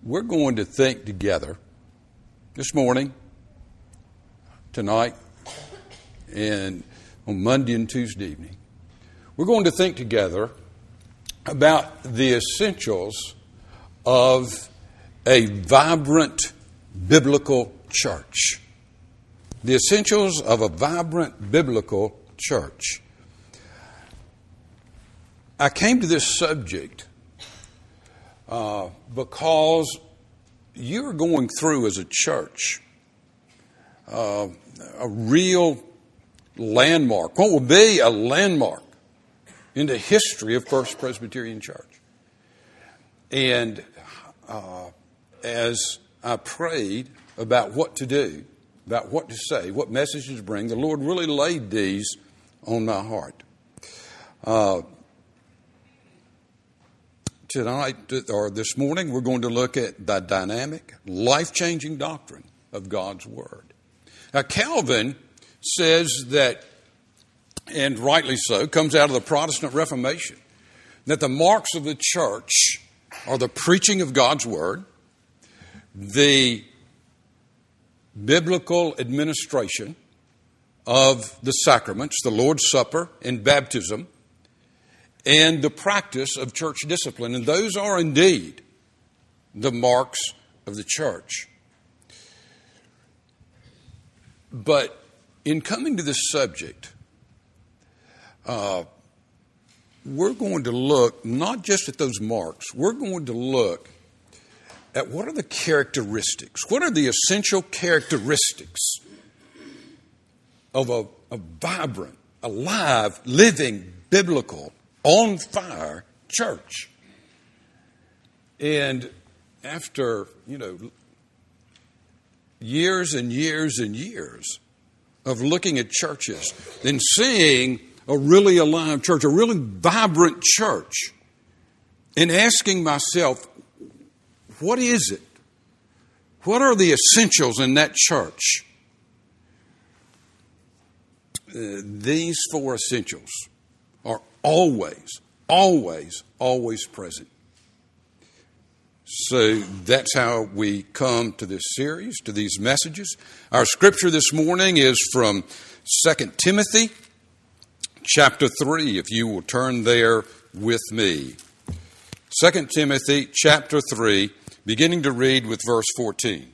We're going to think together this morning, tonight, and on Monday and Tuesday evening. We're going to think together about the essentials of a vibrant biblical church. The essentials of a vibrant biblical church. I came to this subject because you're going through as a church a real landmark. What will be a landmark in the history of First Presbyterian Church. And as I prayed about what to do, about what to say, what messages to bring, the Lord really laid these on my heart. Tonight, or this morning, we're going to look at the dynamic, life-changing doctrine of God's Word. Now, Calvin says that, and rightly so, comes out of the Protestant Reformation, that the marks of the church are the preaching of God's Word, the biblical administration of the sacraments, the Lord's Supper and baptism, and the practice of church discipline. And those are indeed the marks of the church. But in coming to this subject, we're going to look not just at those marks, we're going to look at what are the characteristics, what are the essential characteristics of a vibrant, alive, living, biblical, on fire church. And after, years and years and years of looking at churches and seeing a really alive church, a really vibrant church, and asking myself, what is it? What are the essentials in that church? These four essentials are always present. So that's how we come to this series, to these messages. Our scripture this morning is from 2 Timothy chapter 3, if you will turn there with me. 2 Timothy chapter 3, beginning to read with verse 14.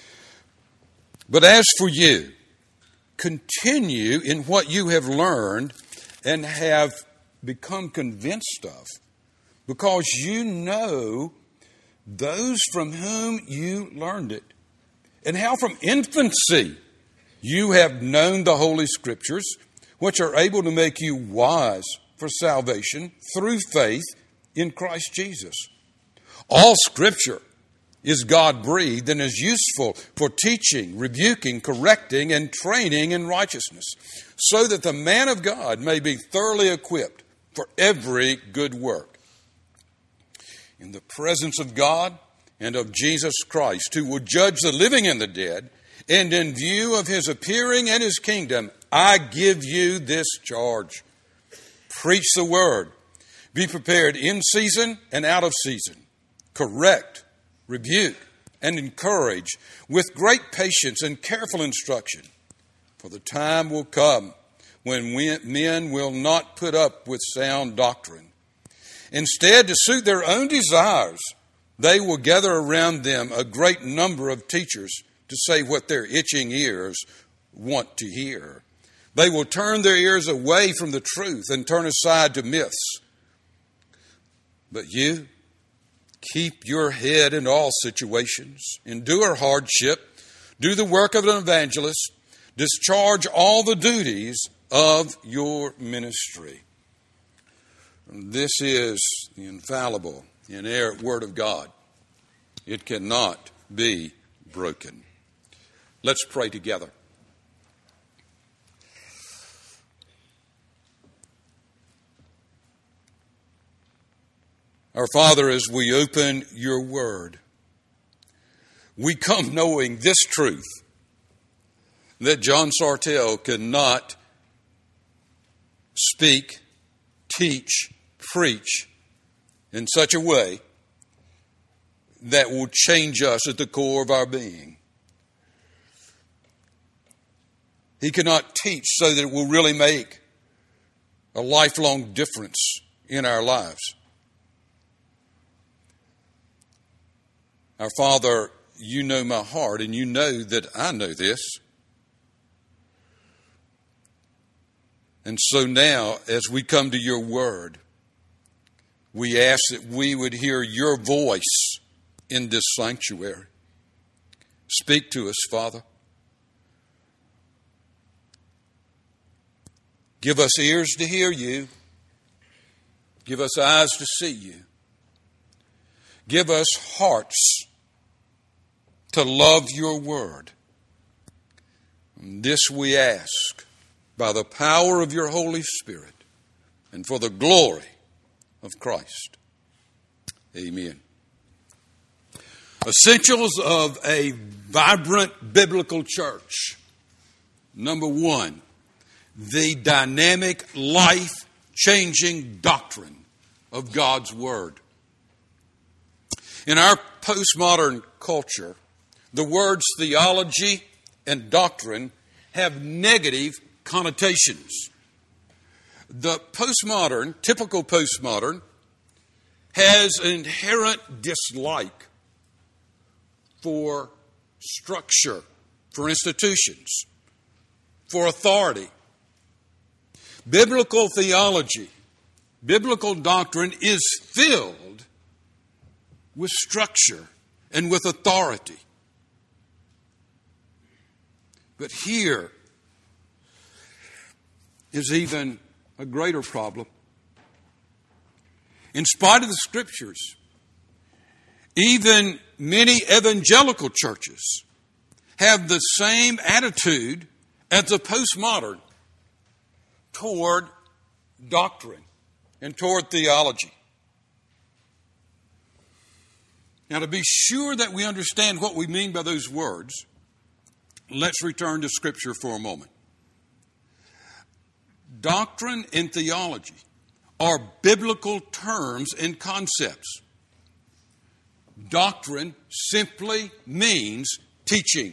But as for you, continue in what you have learned and have become convinced of, because you know those from whom you learned it, and how from infancy you have known the Holy Scriptures, which are able to make you wise for salvation through faith in Christ Jesus. All Scripture is God-breathed and is useful for teaching, rebuking, correcting, and training in righteousness, so that the man of God may be thoroughly equipped for every good work. In the presence of God and of Jesus Christ, who will judge the living and the dead, and in view of his appearing and his kingdom, I give you this charge. Preach the word. Be prepared in season and out of season. Correct, rebuke, and encourage with great patience and careful instruction. For the time will come when men will not put up with sound doctrine. Instead, to suit their own desires, they will gather around them a great number of teachers to say what their itching ears want to hear. They will turn their ears away from the truth and turn aside to myths. But you, keep your head in all situations, endure hardship, do the work of an evangelist, discharge all the duties of your ministry. This is the infallible, inerrant Word of God. It cannot be broken. Let's pray together. Our Father, as we open your Word, we come knowing this truth, that John Sartell cannot speak, teach, preach in such a way that will change us at the core of our being. He cannot teach so that it will really make a lifelong difference in our lives. Our Father, you know my heart, and you know that I know this. And so now, as we come to your word, we ask that we would hear your voice in this sanctuary. Speak to us, Father. Give us ears to hear you. Give us eyes to see you. Give us hearts to love your word. And this we ask by the power of your Holy Spirit and for the glory of Christ. Amen. Essentials of a vibrant biblical church. Number one, the dynamic, life-changing doctrine of God's Word. In our postmodern culture, the words theology and doctrine have negative connotations. The typical postmodern, has an inherent dislike for structure, for institutions, for authority. Biblical theology, biblical doctrine is filled with structure and with authority. But here is even a greater problem. In spite of the Scriptures, even many evangelical churches have the same attitude as the postmodern toward doctrine and toward theology. Now, to be sure that we understand what we mean by those words, let's return to Scripture for a moment. Doctrine and theology are biblical terms and concepts. Doctrine simply means teaching.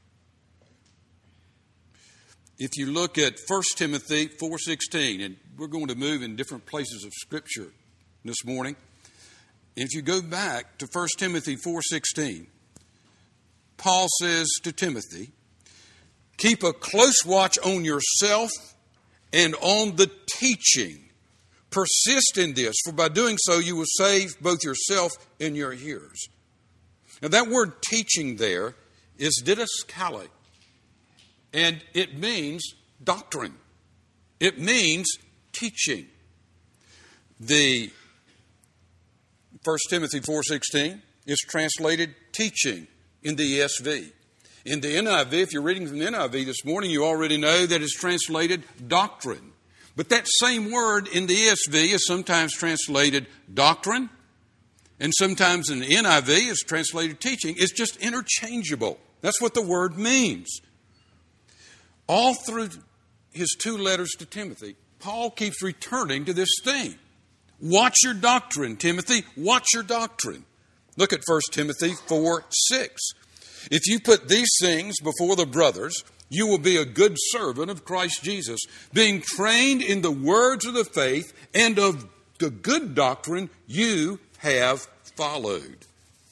If you look at 1 Timothy 4:16, and we're going to move in different places of Scripture this morning. If you go back to 1 Timothy 4:16, Paul says to Timothy, keep a close watch on yourself and on the teaching. Persist in this, for by doing so you will save both yourself and your hearers. Now that word teaching there is didaskale, and it means doctrine. It means teaching. The 1 Timothy 4:16 is translated teaching in the ESV. In the NIV, if you're reading from the NIV this morning, you already know that it's translated doctrine. But that same word in the ESV is sometimes translated doctrine, and sometimes in the NIV is translated teaching. It's just interchangeable. That's what the word means. All through his 2 letters to Timothy, Paul keeps returning to this theme. Watch your doctrine, Timothy. Watch your doctrine. Look at 1 Timothy 4:6. If you put these things before the brothers, you will be a good servant of Christ Jesus, being trained in the words of the faith and of the good doctrine you have followed.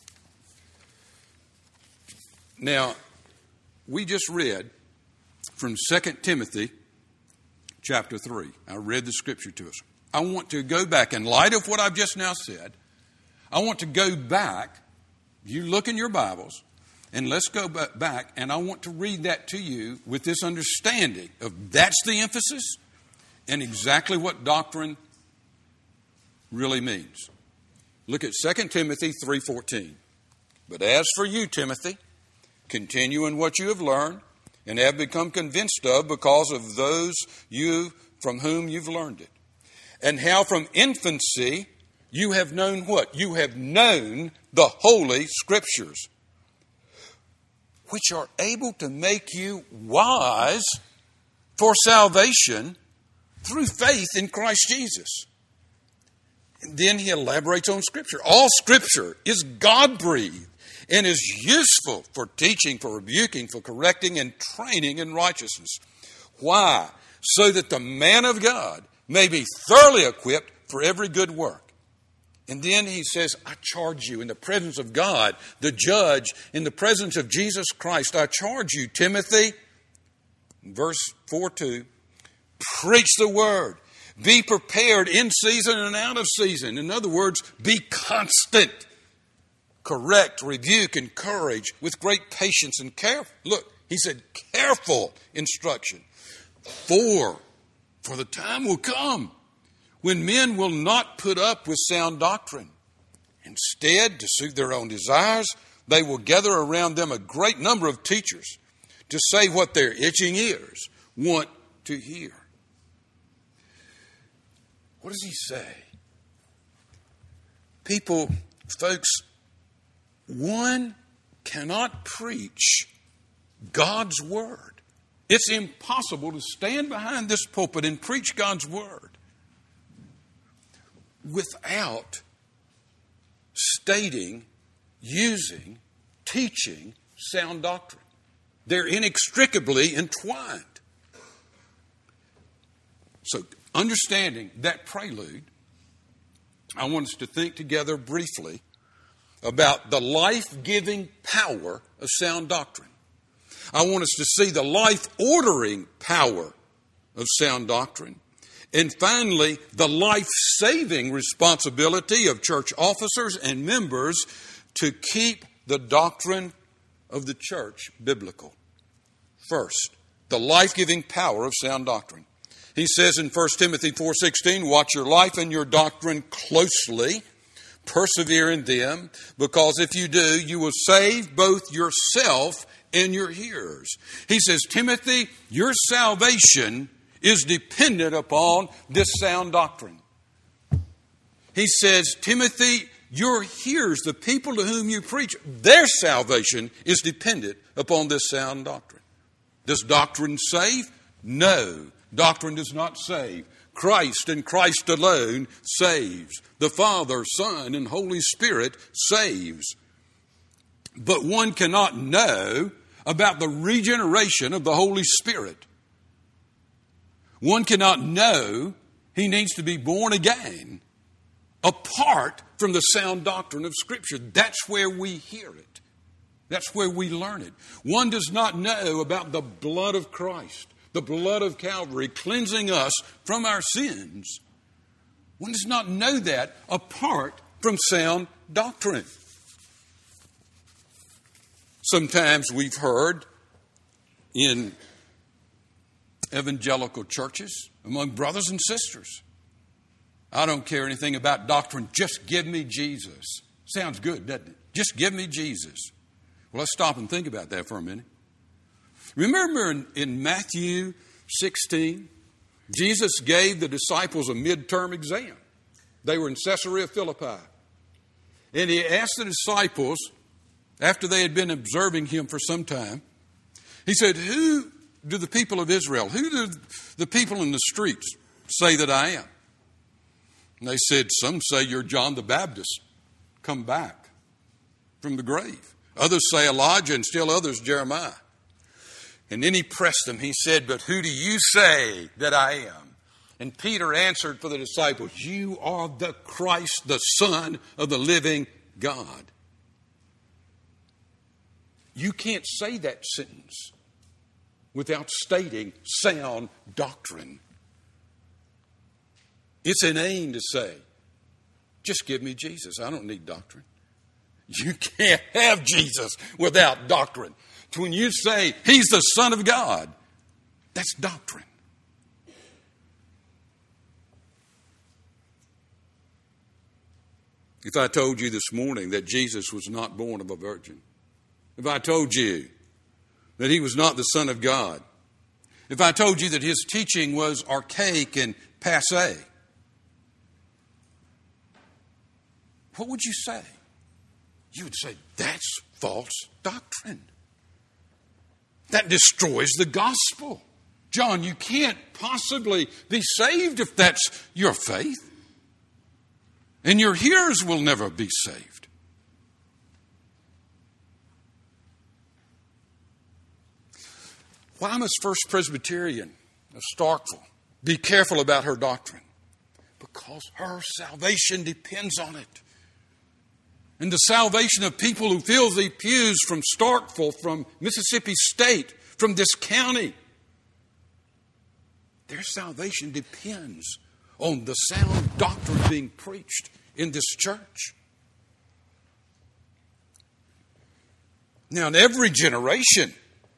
Now, we just read from 2 Timothy chapter 3. I read the Scripture to us. I want to go back, in light of what I've just now said, I want to go back. You look in your Bibles, and let's go back, and I want to read that to you with this understanding of that's the emphasis and exactly what doctrine really means. Look at 2 Timothy 3:14. But as for you, Timothy, continue in what you have learned and have become convinced of because of those you from whom you've learned it. And how from infancy you have known what? You have known the Holy Scriptures, which are able to make you wise for salvation through faith in Christ Jesus. And then he elaborates on Scripture. All Scripture is God-breathed and is useful for teaching, for rebuking, for correcting, and training in righteousness. Why? So that the man of God may be thoroughly equipped for every good work. And then he says, I charge you in the presence of God, the judge, in the presence of Jesus Christ, I charge you, Timothy, verse 4:2, preach the word. Be prepared in season and out of season. In other words, be constant. Correct, rebuke, encourage with great patience and care. Look, he said careful instruction. For the time will come when men will not put up with sound doctrine. Instead, to suit their own desires, they will gather around them a great number of teachers to say what their itching ears want to hear. What does he say? People, folks, one cannot preach God's word. It's impossible to stand behind this pulpit and preach God's word without stating, using, teaching sound doctrine. They're inextricably entwined. So, understanding that prelude, I want us to think together briefly about the life-giving power of sound doctrine. I want us to see the life-ordering power of sound doctrine. And finally, the life-saving responsibility of church officers and members to keep the doctrine of the church biblical. First, the life-giving power of sound doctrine. He says in 1 Timothy 4:16, watch your life and your doctrine closely. Persevere in them, because if you do, you will save both yourself and your hearers. He says, Timothy, your salvation is dependent upon this sound doctrine. He says, Timothy, your hearers, the people to whom you preach, their salvation is dependent upon this sound doctrine. Does doctrine save? No, doctrine does not save. Christ and Christ alone saves. The Father, Son, and Holy Spirit saves. But one cannot know about the regeneration of the Holy Spirit. One cannot know he needs to be born again apart from the sound doctrine of Scripture. That's where we hear it. That's where we learn it. One does not know about the blood of Christ, the blood of Calvary, cleansing us from our sins. One does not know that apart from sound doctrine. Sometimes we've heard in evangelical churches, among brothers and sisters, I don't care anything about doctrine, just give me Jesus. Sounds good, doesn't it? Just give me Jesus. Well, let's stop and think about that for a minute. Remember in Matthew 16, Jesus gave the disciples a midterm exam. They were in Caesarea Philippi. And he asked the disciples, after they had been observing him for some time, he said, who do the people of Israel, who do the people in the streets say that I am? And they said, some say you're John the Baptist, come back from the grave. Others say Elijah, and still others Jeremiah. And then he pressed them. He said, but who do you say that I am? And Peter answered for the disciples, you are the Christ, the Son of the living God. You can't say that sentence without stating sound doctrine. It's inane to say, just give me Jesus. I don't need doctrine. You can't have Jesus without doctrine. When you say he's the Son of God, that's doctrine. If I told you this morning that Jesus was not born of a virgin, if I told you that he was not the Son of God, if I told you that his teaching was archaic and passé, what would you say? You would say, that's false doctrine. That destroys the gospel. John, you can't possibly be saved if that's your faith. and your hearers will never be saved. Why must First Presbyterian of Starkville be careful about her doctrine? Because her salvation depends on it. And the salvation of people who fill the pews from Starkville, from Mississippi State, from this county, their salvation depends on the sound doctrine being preached in this church. Now, in every generation,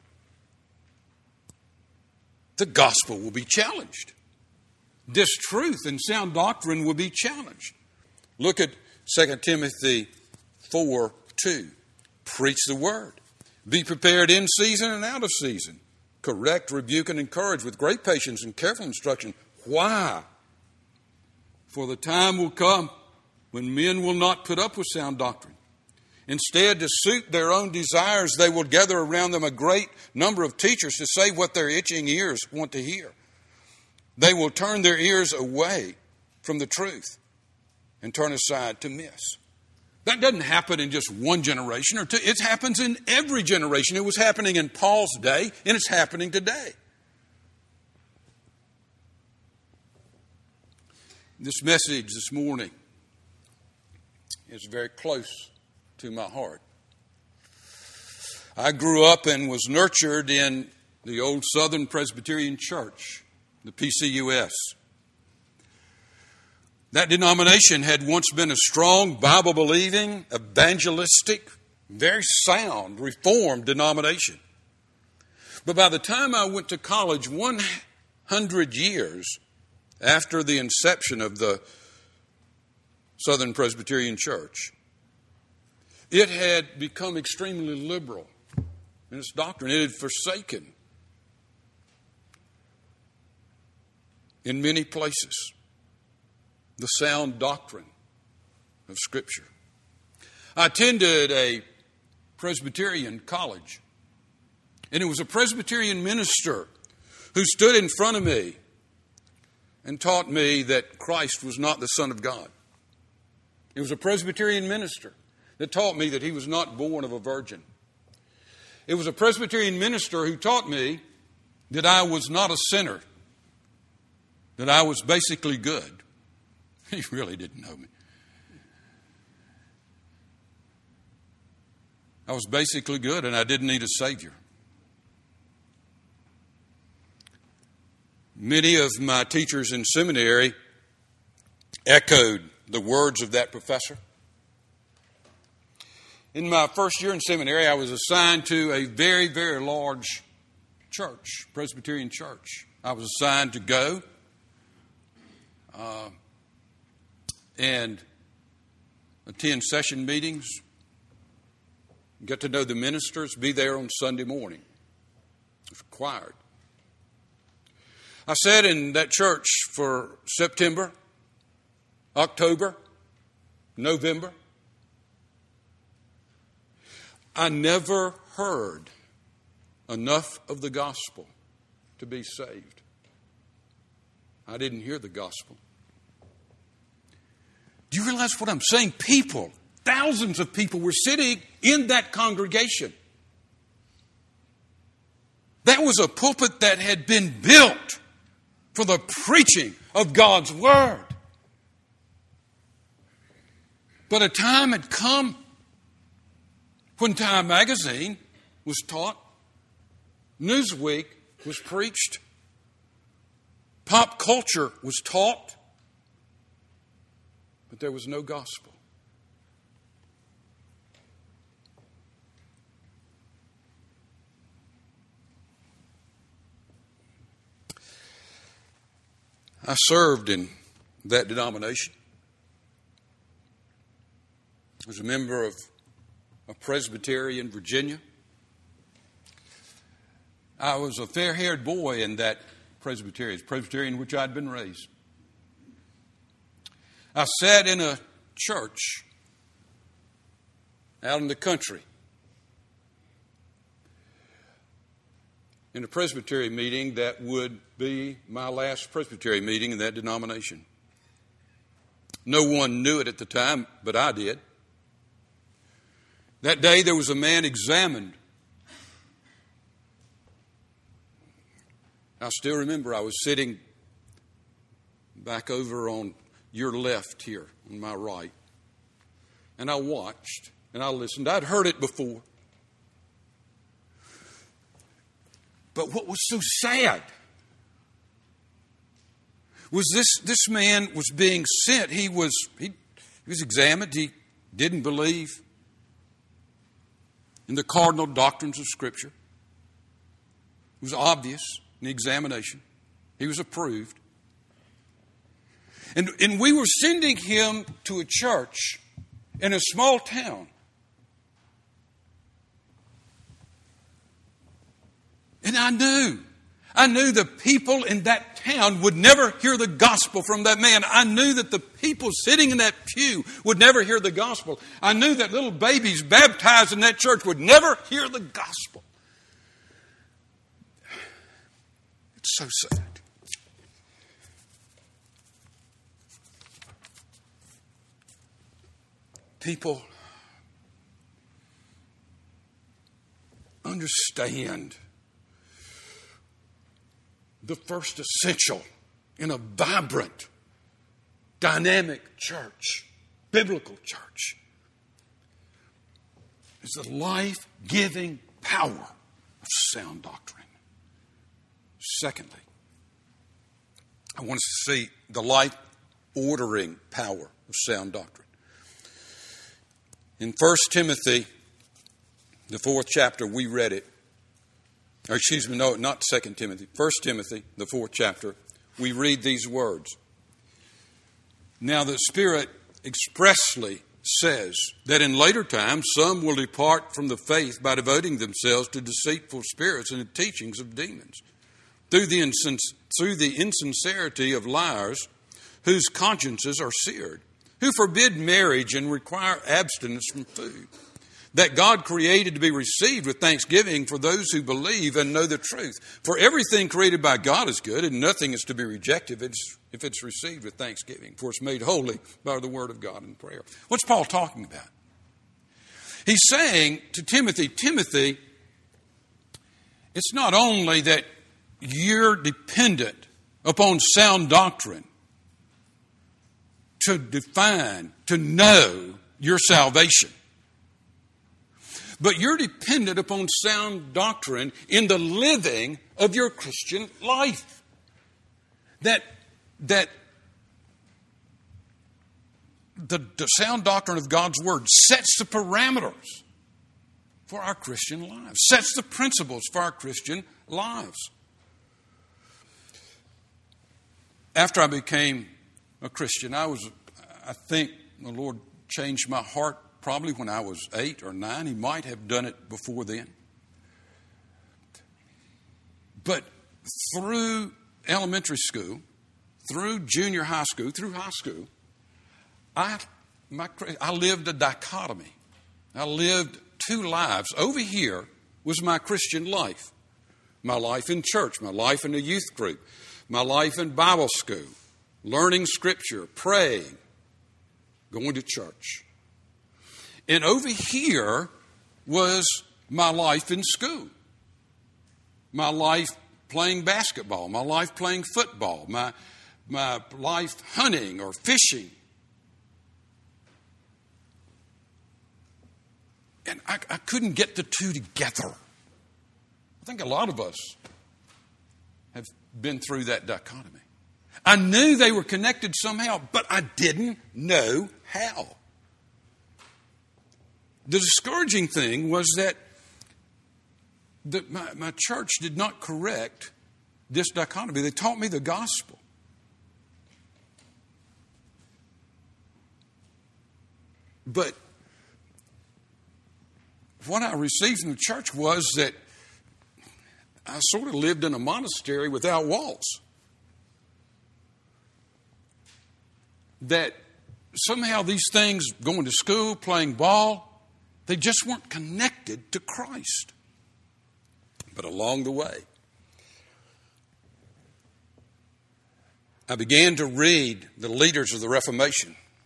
the gospel will be challenged. This truth and sound doctrine will be challenged. Look at 2 Timothy 4:2. Preach the word. Be prepared in season and out of season. Correct, rebuke, and encourage with great patience and careful instruction. Why? For the time will come when men will not put up with sound doctrine. Instead, to suit their own desires, they will gather around them a great number of teachers to say what their itching ears want to hear. They will turn their ears away from the truth and turn aside to myths. That doesn't happen in just one generation or two. It happens in every generation. It was happening in Paul's day, and it's happening today. This message this morning is very close to my heart. I grew up and was nurtured in the old Southern Presbyterian Church, the PCUS. That denomination had once been a strong, Bible-believing, evangelistic, very sound, Reformed denomination. But by the time I went to college, 100 years after the inception of the Southern Presbyterian Church, it had become extremely liberal in its doctrine. It had forsaken, in many places, the sound doctrine of Scripture. I attended a Presbyterian college, and it was a Presbyterian minister who stood in front of me and taught me that Christ was not the Son of God. It was a Presbyterian minister that taught me that he was not born of a virgin. It was a Presbyterian minister who taught me that I was not a sinner, that I was basically good. He really didn't know me. I was basically good and I didn't need a Savior. Many of my teachers in seminary echoed the words of that professor. In my first year in seminary, I was assigned to a very, very large church, Presbyterian church. I was assigned to go and attend session meetings, get to know the ministers, be there on Sunday morning. It was required. I sat in that church for September, October, November. I never heard enough of the gospel to be saved. I didn't hear the gospel. Do you realize what I'm saying? People, thousands of people were sitting in that congregation. That was a pulpit that had been built for the preaching of God's Word. But a time had come when Time magazine was taught, Newsweek was preached, pop culture was taught, but there was no gospel. I served in that denomination. I was a member of a presbytery in Virginia. I was a fair-haired boy in that presbytery, in which I'd been raised. I sat in a church out in the country in a presbytery meeting that would be my last presbytery meeting in that denomination. No one knew it at the time, but I did. That day there was a man examined. I still remember I was sitting back over on your left here, on my right. And I watched and I listened. I'd heard it before. But what was so sad was this man was being sent. He was examined. He didn't believe in the cardinal doctrines of Scripture. It was obvious in the examination. He was approved. And we were sending him to a church in a small town. And I knew the people in that town would never hear the gospel from that man. I knew that the people sitting in that pew would never hear the gospel. I knew that little babies baptized in that church would never hear the gospel. It's so sad. People understand the first essential in a vibrant, dynamic church, biblical church, is the life-giving power of sound doctrine. Secondly, I want us to see the life-ordering power of sound doctrine. In 1 Timothy, the 4th chapter, we read it. Or excuse me, no, not 2 Timothy. 1 Timothy, the 4th chapter, we read these words. Now the Spirit expressly says that in later times some will depart from the faith by devoting themselves to deceitful spirits and the teachings of demons, through the insincerity of liars whose consciences are seared, who forbid marriage and require abstinence from food, that God created to be received with thanksgiving for those who believe and know the truth. For everything created by God is good, and nothing is to be rejected if it's received with thanksgiving, for it's made holy by the word of God and prayer. What's Paul talking about? He's saying to Timothy, Timothy, it's not only that you're dependent upon sound doctrine to define, to know your salvation, but you're dependent upon sound doctrine in the living of your Christian life. That the sound doctrine of God's Word sets the parameters for our Christian lives, sets the principles for our Christian lives. After I became a Christian, I think the Lord changed my heart probably when I was 8 or 9. He might have done it before then. But through elementary school, through junior high school, through high school, I lived a dichotomy. I lived two lives. Over here was my Christian life. My life in church, my life in the youth group, my life in Bible school, learning Scripture, praying, going to church. And over here was my life in school, my life playing basketball, my life playing football, my life hunting or fishing. And I couldn't get the two together. I think a lot of us have been through that dichotomy. I knew they were connected somehow, but I didn't know how. The discouraging thing was that my church did not correct this dichotomy. They taught me the gospel. But what I received from the church was that I sort of lived in a monastery without walls. That somehow these things, going to school, playing ball, they just weren't connected to Christ. But along the way, I began to read the leaders of the Reformation.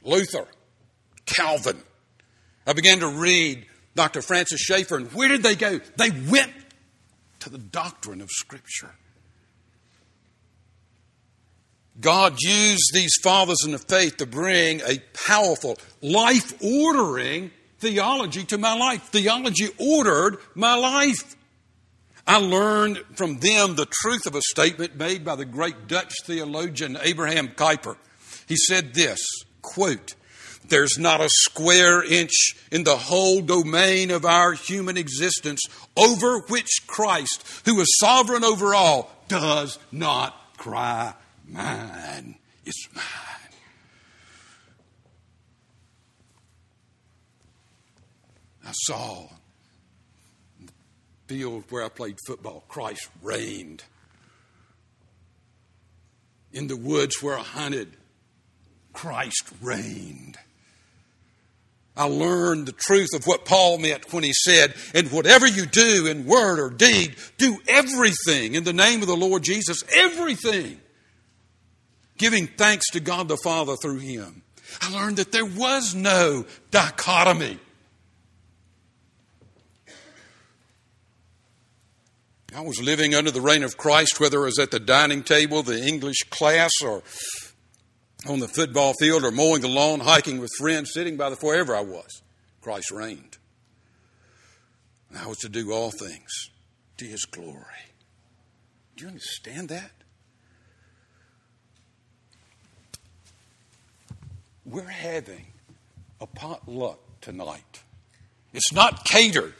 Luther, Calvin. I began to read Dr. Francis Schaeffer, and where did they go? They went to the doctrine of Scripture. God used these fathers in the faith to bring a powerful, life-ordering theology to my life. Theology ordered my life. I learned from them the truth of a statement made by the great Dutch theologian Abraham Kuyper. He said this, quote, "There's not a square inch in the whole domain of our human existence over which Christ, who is sovereign over all, does not cry, 'Mine, it's mine.'" I saw in the field where I played football, Christ reigned. In the woods where I hunted, Christ reigned. I learned the truth of what Paul meant when he said, "And whatever you do in word or deed, do everything in the name of the Lord Jesus," everything, giving thanks to God the Father through him. I learned that there was no dichotomy. I was living under the reign of Christ, whether it was at the dining table, the English class, or on the football field, or mowing the lawn, hiking with friends, sitting by the fire, wherever I was. Christ reigned. And I was to do all things to his glory. Do you understand that? We're having a potluck tonight. It's not catered.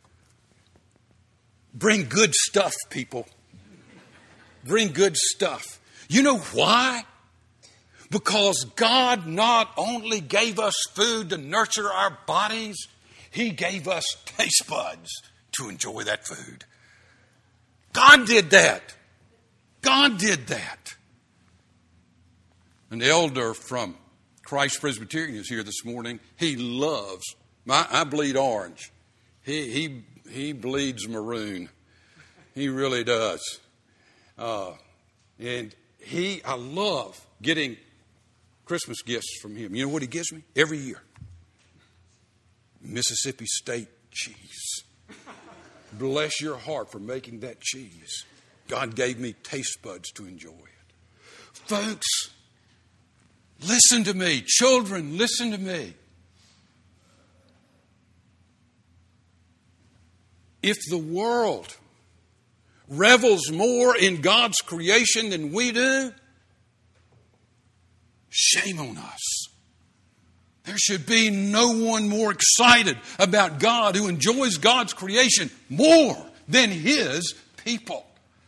Bring good stuff, people. Bring good stuff. You know why? Because God not only gave us food to nurture our bodies, he gave us taste buds to enjoy that food. God did that. God did that. An elder from Christ Presbyterian is here this morning. He loves, I bleed orange. He bleeds maroon. He really does. And I love getting Christmas gifts from him. You know what he gives me? Every year. Mississippi State cheese. Bless your heart for making that cheese. God gave me taste buds to enjoy it. Folks, listen to me. Children, listen to me. If the world revels more in God's creation than we do, shame on us. There should be no one more excited about God who enjoys God's creation more than his people.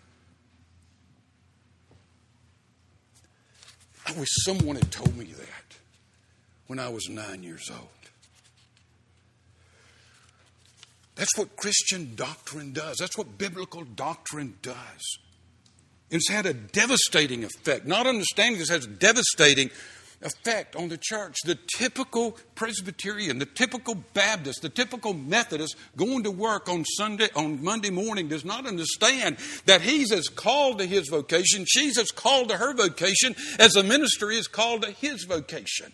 I wish someone had told me that when I was 9 years old. That's what Christian doctrine does. That's what biblical doctrine does. It's had a devastating effect. Not understanding this has a devastating effect on the church. The typical Presbyterian, the typical Baptist, the typical Methodist going to work on Monday morning does not understand that he's as called to his vocation, she's as called to her vocation as the ministry is called to his vocation.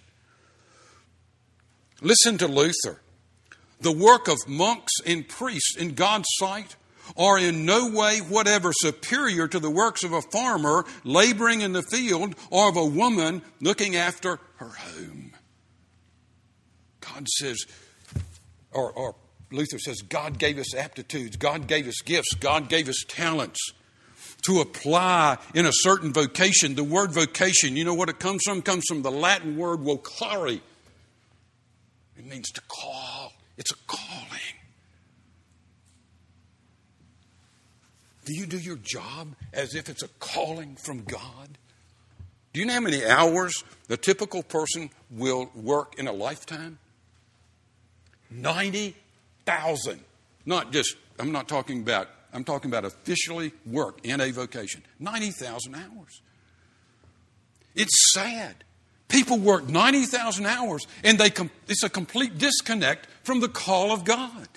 Listen to Luther. The work of monks and priests in God's sight are in no way whatever superior to the works of a farmer laboring in the field or of a woman looking after her home. God says, or Luther says, God gave us aptitudes, God gave us gifts, God gave us talents to apply in a certain vocation. The word vocation, you know what it comes from? It comes from the Latin word vocare. It means to call. It's a calling. Do you do your job as if it's a calling from God? Do you know how many hours the typical person will work in a lifetime? 90,000. I'm talking about officially work in a vocation. 90,000 hours. It's sad. People work 90,000 hours and it's a complete disconnect from the call of God.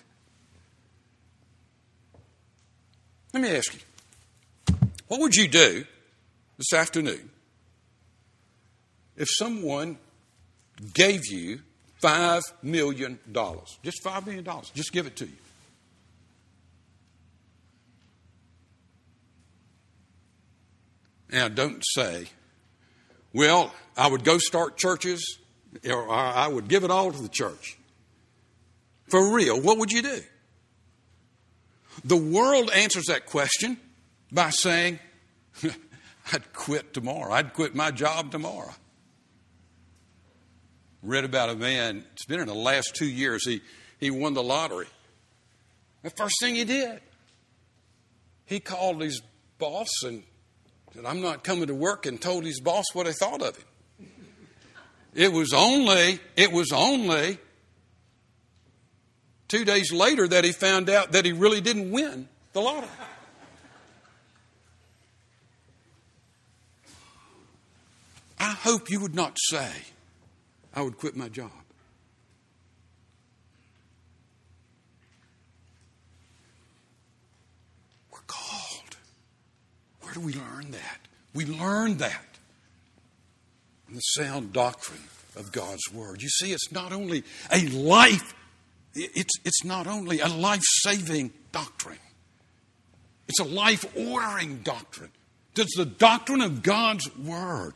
Let me ask you, what would you do this afternoon if someone gave you $5 million. Just $5 million. Just give it to you. Now, don't say, well, I would go start churches, or I would give it all to the church. For real, what would you do? The world answers that question by saying, I'd quit tomorrow. I'd quit my job tomorrow. Read about a man, it's been in the last 2 years, he won the lottery. The first thing he did, he called his boss and said, I'm not coming to work, and told his boss what I thought of him. It was only 2 days later that he found out that he really didn't win the lottery. I hope you would not say, I would quit my job. We're called. Where do we learn that? We learn that in the sound doctrine of God's Word. You see, it's not only a life-saving doctrine. It's a life-ordering doctrine. It's the doctrine of God's Word.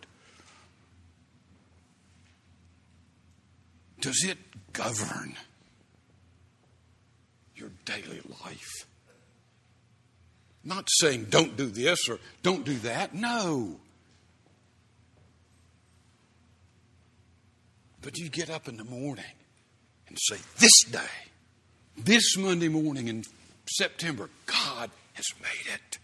Does it govern your daily life? Not saying don't do this or don't do that. No. But you get up in the morning and say, this day, this Monday morning in September, God has made it.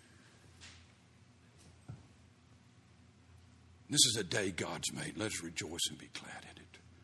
This is a day God's made. Let us rejoice and be glad in it.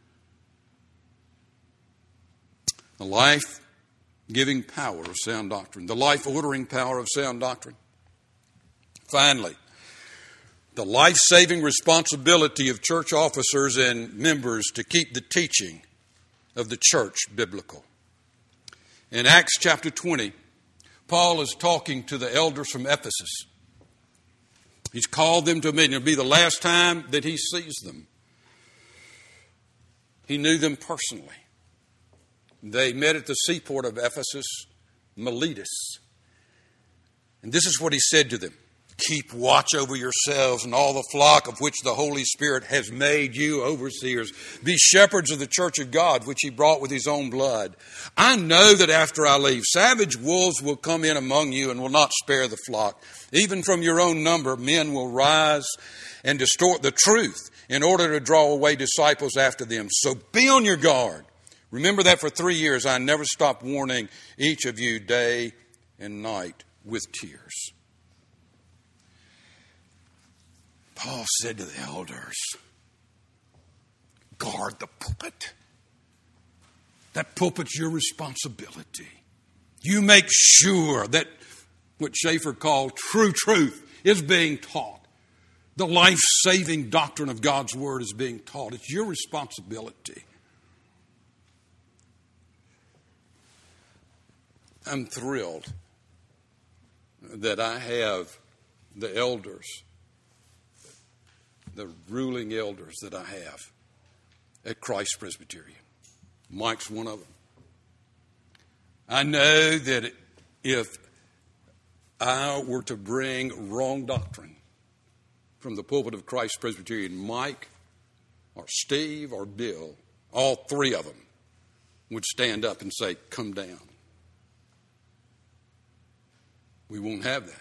The life-giving power of sound doctrine. The life-ordering power of sound doctrine. Finally, the life-saving responsibility of church officers and members to keep the teaching of the church biblical. In Acts chapter 20, Paul is talking to the elders from Ephesus. He's called them to a meeting. It'll be the last time that he sees them. He knew them personally. They met at the seaport of Ephesus, Miletus. And this is what he said to them. Keep watch over yourselves and all the flock of which the Holy Spirit has made you overseers. Be shepherds of the church of God, which he brought with his own blood. I know that after I leave, savage wolves will come in among you and will not spare the flock. Even from your own number, men will rise and distort the truth in order to draw away disciples after them. So be on your guard. Remember that for 3 years I never stopped warning each of you day and night with tears. Paul said to the elders, guard the pulpit. That pulpit's your responsibility. You make sure that what Schaeffer called true truth is being taught. The life-saving doctrine of God's Word is being taught. It's your responsibility. I'm thrilled that I have the elders, the ruling elders that I have at Christ Presbyterian. Mike's one of them. I know that if I were to bring wrong doctrine from the pulpit of Christ Presbyterian, Mike or Steve or Bill, all three of them would stand up and say, come down. We won't have that.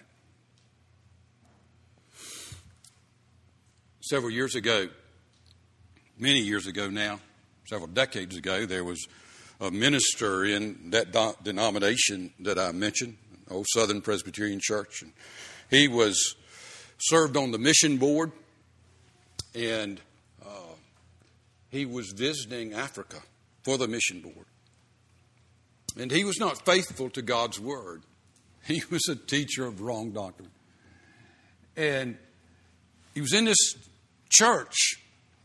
Several years ago, many years ago now, several decades ago, there was a minister in that denomination that I mentioned, Old Southern Presbyterian Church. And he was served on the mission board, and he was visiting Africa for the mission board. And he was not faithful to God's Word. He was a teacher of wrong doctrine. And he was in this church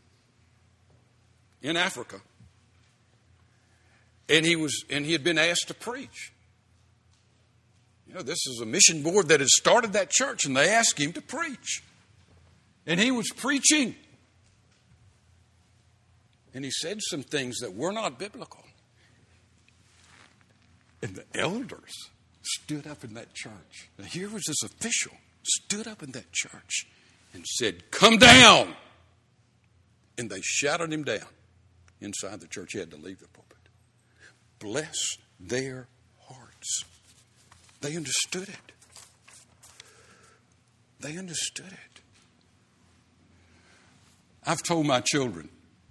in Africa. And he had been asked to preach. You know, this is a mission board that had started that church, and they asked him to preach. And he was preaching. And he said some things that were not biblical. And the elders stood up in that church. Now here was this official, stood up in that church and said, "Come down!" And they shouted him down inside the church. He had to leave the pulpit. Bless their hearts. They understood it. They understood it. I've told my children,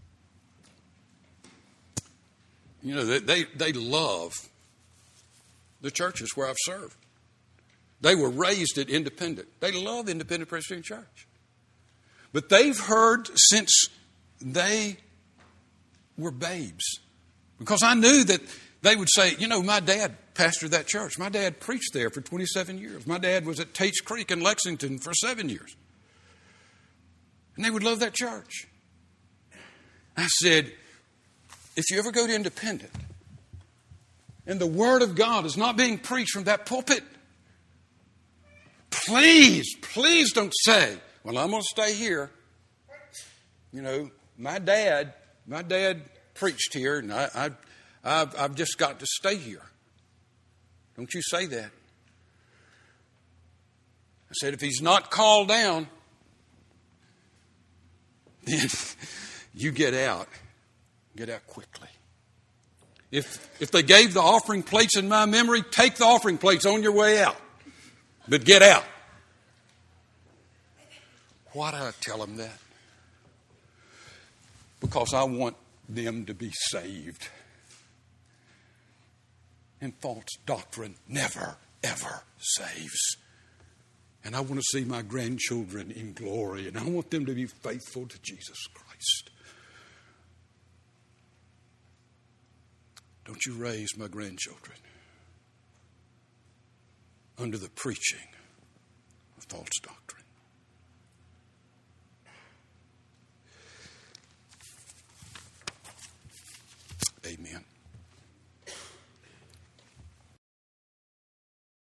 you know, they love the churches where I've served. They were raised at Independent. They love Independent Presbyterian Church. But they've heard since they were babes. Because I knew that they would say, you know, my dad pastored that church. My dad preached there for 27 years. My dad was at Tate's Creek in Lexington for 7 years. And they would love that church. I said, if you ever go to Independent and the Word of God is not being preached from that pulpit, please don't say, well, I'm going to stay here. You know, my dad preached here, and I've just got to stay here. Don't you say that. I said, if he's not called down, then you get out. Get out quickly. If they gave the offering plates in my memory, take the offering plates on your way out. But get out. Why do I tell them that? Because I want them to be saved. And false doctrine never, ever saves. And I want to see my grandchildren in glory. And I want them to be faithful to Jesus Christ. Don't you raise my grandchildren under the preaching of false doctrine.